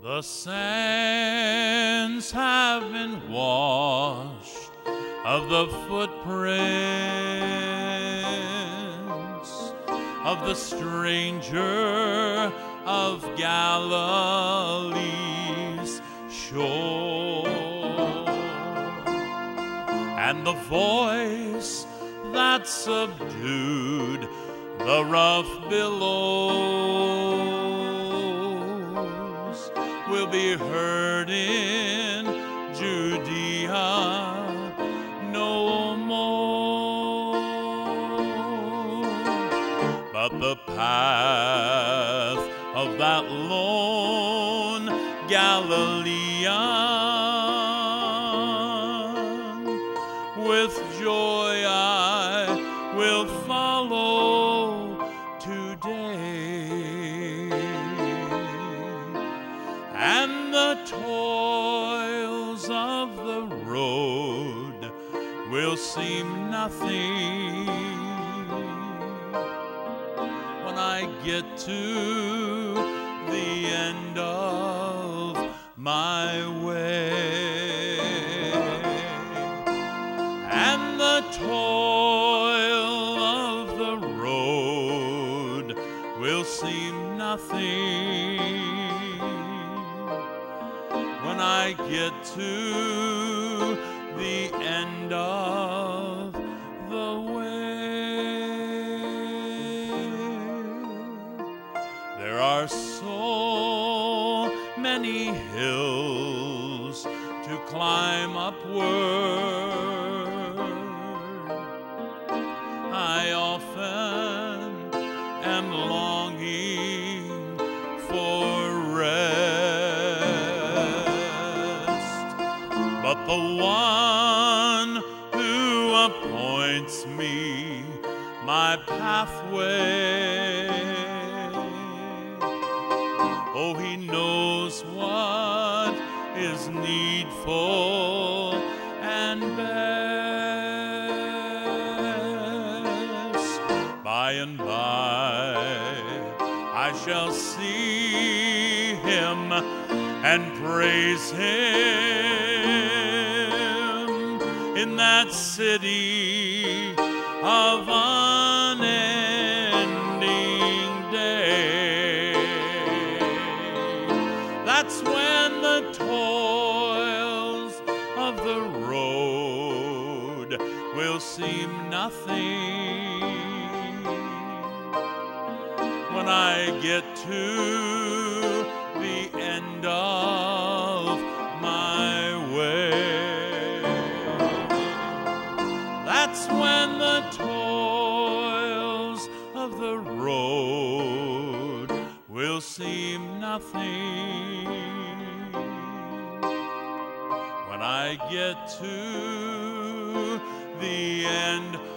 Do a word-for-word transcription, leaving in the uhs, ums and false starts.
The sands have been washed of the footprints of the stranger of Galilee's shore, and the voice that subdued the rough billows will be heard in Judea no more. But the path of that lone Galilean, with joy I will follow today, and the toils of the road will seem nothing when I get to the end of my way, and the toil of the road will seem nothing when I get to the end of the way. There are so many hills to climb upward. I often am longing for rest, but the one who appoints me my pathway, oh, he knows what is needful and best. By and by I shall see him and praise him in that city of unending day. That's when the toils of the road will seem nothing when I get to the end of my way. That's when the toils of the road will seem nothing when I get to the end